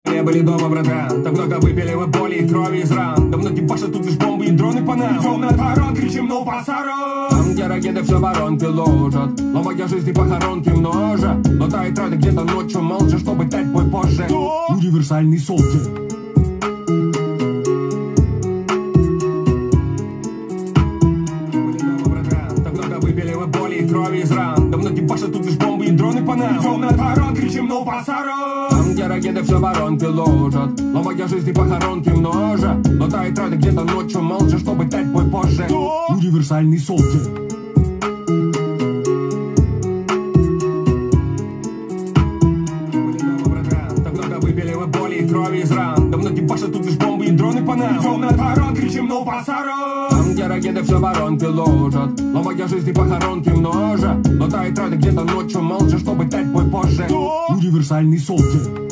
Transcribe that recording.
Не были дома, братан, так много выпили вы боли и крови из ран. Давно ебашат тут лишь бомбы и дроны по нам. Идем на таран, кричим «Ну, пасаран!» Там, где ракеты все воронки ложат, ломая жизни похоронки множа. Латает рады где-то ночью молча, чтобы дать бой позже. Универсальный солдат. Крови из ран. Давно ебашат тут лишь бомбы и дроны по нам. Идем на таран, кричим «Ну, пасаран!» Там, где ракеты все воронки ложат, ломая жизни похоронки множа. Латает рады где-то ночью молча, чтобы дать бой позже. Универсальный солдат. Крови из ран. Давно ебашат тут лишь бомбы и дроны по нам. Идем на таран, кричим «Ну, пасаран!» Там, где ракеты все воронки ложат, ломая жизни похоронки множа. Латает рады где-то ночью молча, чтобы дать бой позже. Универсальный солдат.